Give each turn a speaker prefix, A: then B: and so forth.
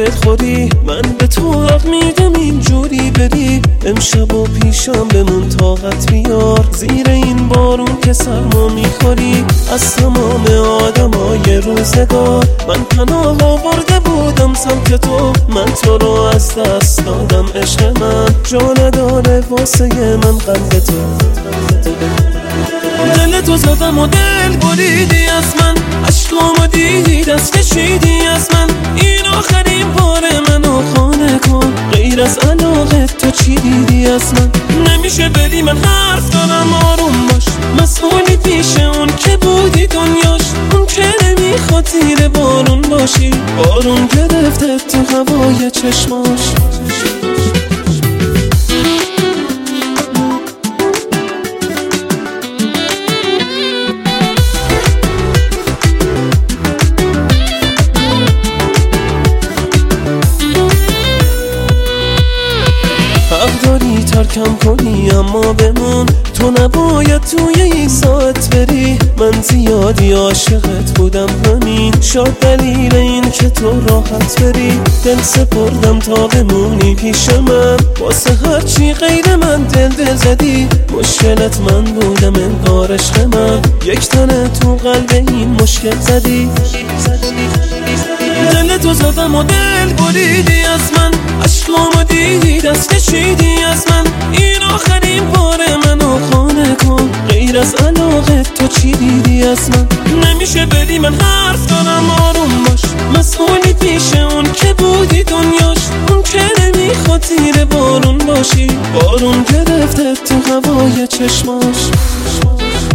A: دلخوری، من به تو حق میدم اینجوری بری. امشب و پیشم بمون طاقت بیار، زیر این بارون که سرما میخوری. از تمام آدمای روزگار من پناه آورده بودم سمت تو، من تو رو از دست دادم. عشق من جا نداره واسه من قلب تو. دل تو زدم و دل بریدی از من، عشقامو دیدی دست کشیدی از من. این آخرین بار منو خانه کن، غیر از علاقه تو چی دیدی از من؟ نمیشه بدی من حرف دارم آروم باش، مسئولی پیش اون که بودی دنیاش. اون که نمیخواد زیر بارون باشی، بارون گرفته تو هوای چشماش. حق داری ترکم کنی اما بمون، تو نباید توی این ساعت بری. من زیادی عاشقت بودم همین شاید دلیل این که تو راحت بری. دل سپردم تا بمونی پیش من، واسه هرچی غیر من دل زدی. مشکلت من بودم انگار عشق من، یک تنه تو قلب این مشکل زدی. دل تو زدم و دل بریدی از من، عشقامو دیدی دست کشیدی از من. این آخرین بار منو خانه کن، غیر از علاقه تو چی دیدی از من؟ نمیشه بدی من حرف دارم آروم باش، مسئولی پیش اون که بودی دنیاش. اون که نمیخواد زیر بارون باشی، بارون گرفته تو هوای چشماش.